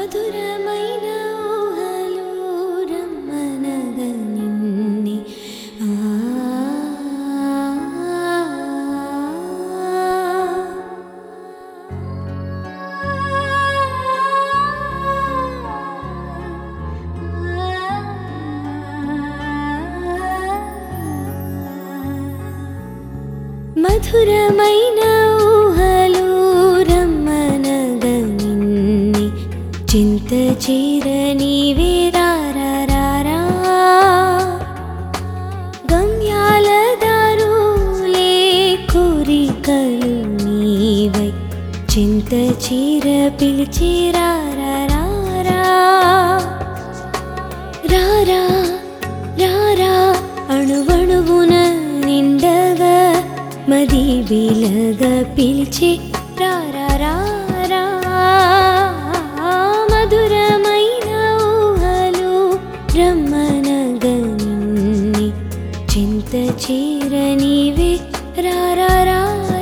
మధురమైన ఊహలు రమ్మనగా నిన్నే మధురమైన ఊహలు రమ్మనగా నిన్నే చింత చేర నీవే రారా గమ్యాల దారులే కోరికలు నీవై చింత చేర పిలిచి రారా అణువణువున నిండగా మది బిలగా పిలిచి రారా మధురమైన ఊహలు రమ్మనగా నిన్నే చింత చేర నీవే రారా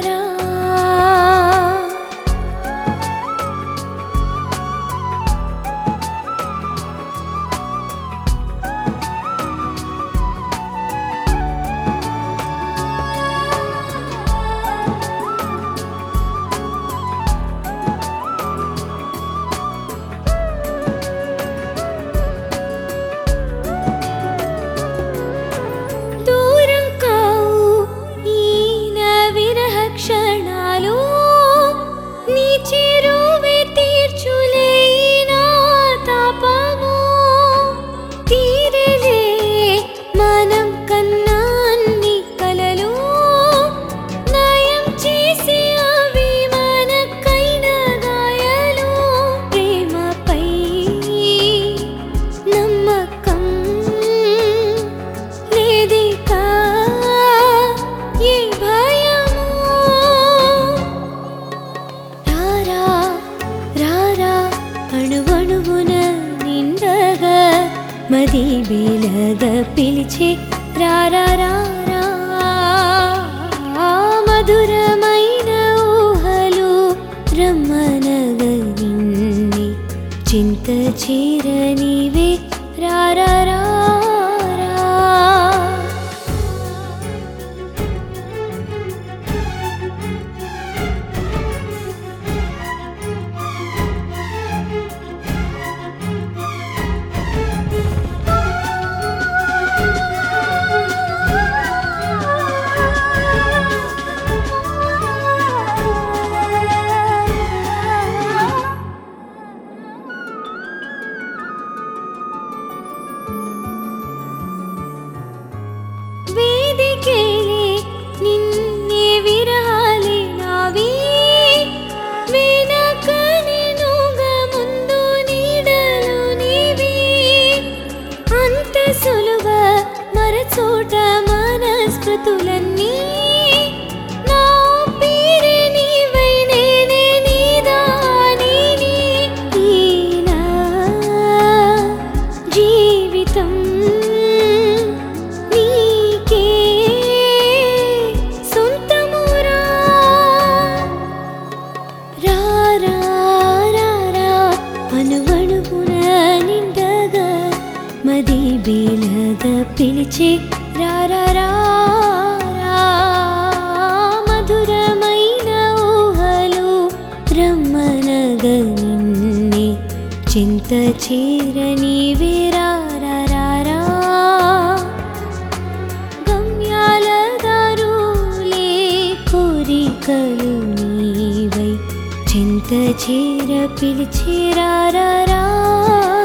అణువణువున నిండగా మది బిలగా పిలిచి రారా మధురమైన ఊహలు రమ్మనగా నిన్నే చింత చేర నీవే రారా నిన్నే విరహాలే నావి వెనకనే నుగా ముందు నీడలు నీవి అంత సులువ మరచోట మనస్మృతులన్నీ నా పేరే నీవై నేనే నీదానిని ఈనా జీవితం అణువణువున నిండగా మది బిలగా పిలిచి రారా మధురమైన ఊహలు రమ్మనగా నిన్నే చింత చేర నీవే రారా గమ్యాల దారులే కోరికలు నీవై చింత చేర పిలిచి రారా